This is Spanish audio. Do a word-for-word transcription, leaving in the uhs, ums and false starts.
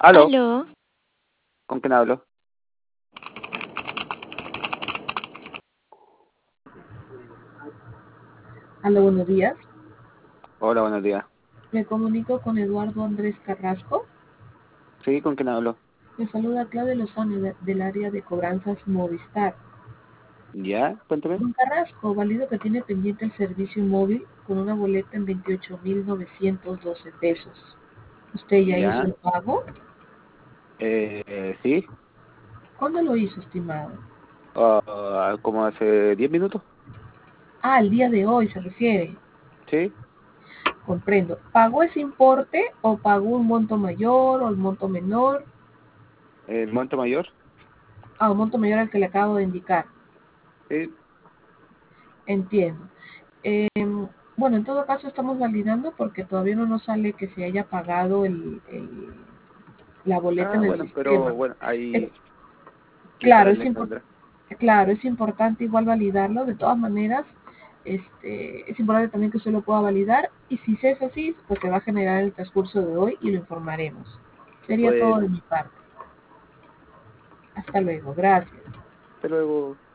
Aló, Aló, ¿con quién hablo? Aló, buenos días. Hola, buenos días. Me comunico con Eduardo Andrés Carrasco. Sí, ¿con quién hablo? Me saluda Claudia Lozano de- del área de cobranzas Movistar. ¿Ya? Cuéntame. Don Carrasco, válido que tiene pendiente el servicio móvil con una boleta en veintiocho mil novecientos doce pesos. ¿Usted ya hizo ¿Ya? el pago? Eh, eh, sí, ¿Cuándo lo hizo, estimado? ah, como hace diez minutos. Ah, el día de hoy se refiere. Sí, Comprendo. ¿Pagó ese importe o pagó un monto mayor o el monto menor? el monto mayor. Ah, un monto mayor al que le acabo de indicar. Sí, Entiendo. Em, bueno, en todo caso estamos validando porque todavía no nos sale que se haya pagado el, el- la boleta ah, en el bueno, pero sistema. bueno, Es, ahí quizás claro, el es mes impor- saldrá. claro, es importante igual validarlo. De todas maneras, este, es importante también que usted lo pueda validar y si es así, pues se va a generar en el transcurso de hoy y lo informaremos. Sería todo de Bueno, mi parte. Hasta luego. Gracias. hasta luego.